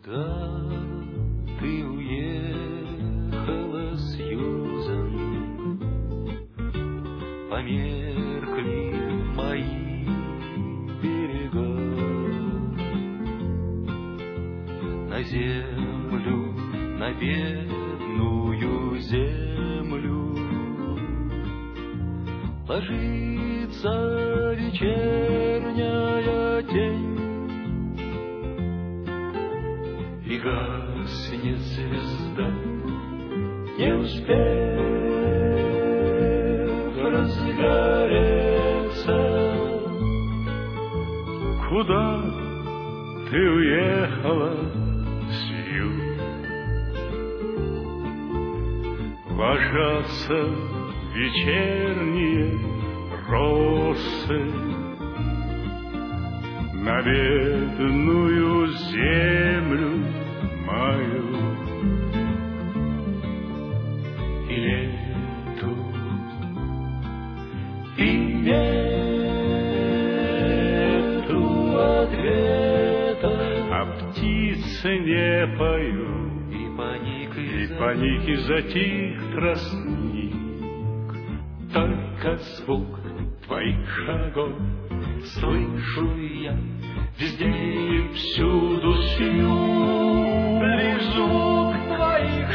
Куда ты уехала, Сьюзан? Померкли мои берега. На землю, на бедную землю ложится вечерняя тень, и гаснет звезда, не успев разгореться. Куда ты уехала, Сью? Ложатся вечерние росы на бедную землю мою. И нету, и нету ответа, А птицы не поют, и паники затих тростник. только звук твоих шагов слышу я везде и всюду, Сью. Лишь звук твоих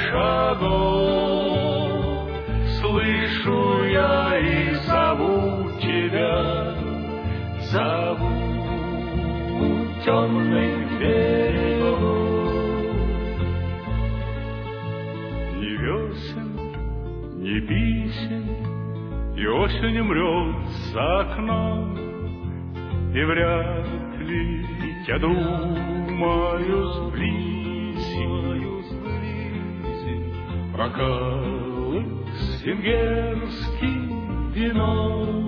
шагов слышу я и зову тебя, зову темных берегов. Ни весен, ни писем, и осень умрет за окном, и вряд ли я думаю сблизим бокалы с венгерским вином.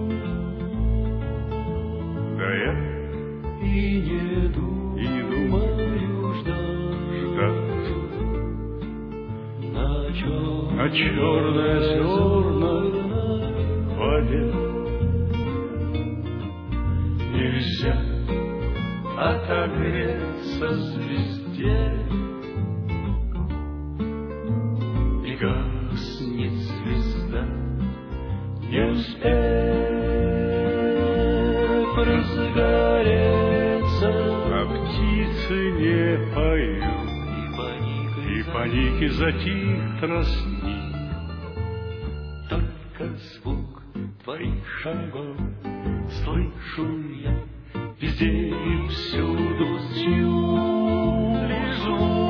Да я И не думаю ждать на черное зерна в воде. Нельзя отогреться звезде, и гаснет звезда, не успев разгореться. А птицы не поют, и паники затих тростник. Только звук твоих шагов слышу я везде и всюду, Сью. Лишь звук